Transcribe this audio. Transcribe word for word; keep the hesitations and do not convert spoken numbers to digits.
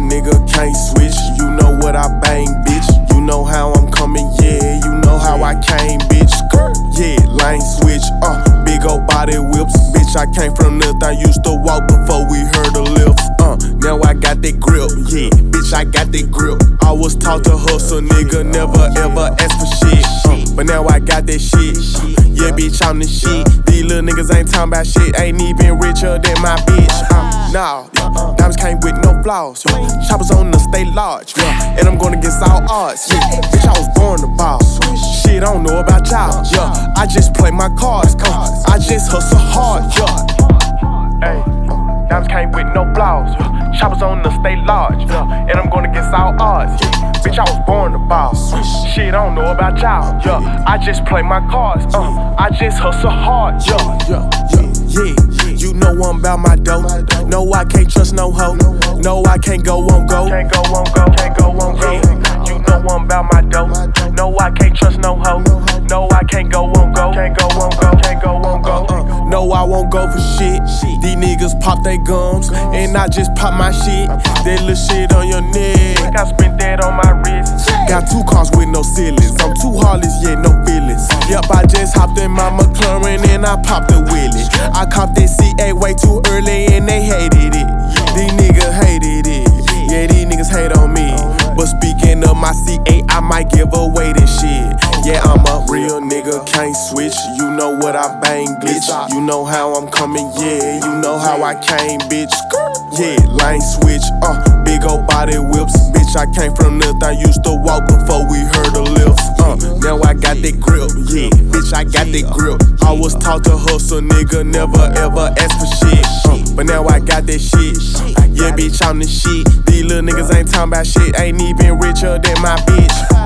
nigga can't switch. You know what I bang, bitch. You know how I'm coming, yeah. You know how I came, bitch. Yeah, lane switch, uh, big ol' body whips. Bitch, I came from nothing. I used to walk before we heard the lifts. Uh, now I got that grip, yeah. Bitch, I got that grip. I was taught to hustle, nigga. Never ever ask for shit. Uh, but now I got that shit. Uh, yeah, bitch, I'm the shit. These little niggas ain't talking about shit. Ain't even richer than my bitch. Uh, nah, yeah. Diamonds came with no flaws. Yeah. Choppers on the stay large. Yeah. And I'm going against all odds. Yeah. Bitch, I was born to ball. Shit, I don't know about y'all. Yeah. I just play my cards. Uh, I just hustle hard. Yeah. Hey. Diamonds came with no flaws, yeah. Choppers on the stay large, yeah. And I'm going against all odds, yeah. Bitch, I was born to ball. Shit, I don't know about y'all, yeah. I just play my cards, uh. I just hustle hard, yeah. Yeah, yeah, yeah. You know I'm about my dough. No, I can't trust no hoe. No, I can't go on go. Can't go on go, can't go on go. You know I'm about my dough. No, I can't trust no hoe. No, I can't go on go. Can't go on go, can't go on go. Uh, no, I won't go for shit. These niggas pop they gums, and I just pop my shit. That little shit on your neck, I spent that on my wrist. Got two cars with no ceilings. I'm too heartless, yet no feelings. Yep, I just hopped in my McLaren and I popped the wheelie. I copped that C A way too early and they hated it. These niggas hated it. Yeah, these niggas hate on me. But speaking of my C A, I might give away this shit. Yeah, I'm a real nigga, can't switch. You know what I bang, bitch. You know how I'm coming, yeah. You know how I came, bitch. Yeah, lane switch, uh, big ol' body whips. Bitch, I came from nothing. I used to walk before we heard the lifts. Uh, now I got that grip, yeah. Bitch, I got that grip. I was taught to hustle, nigga. Never ever ask for shit. Uh, but now I got that shit. Yeah, bitch, I'm the shit. These little niggas ain't talking about shit. Ain't even richer than my bitch.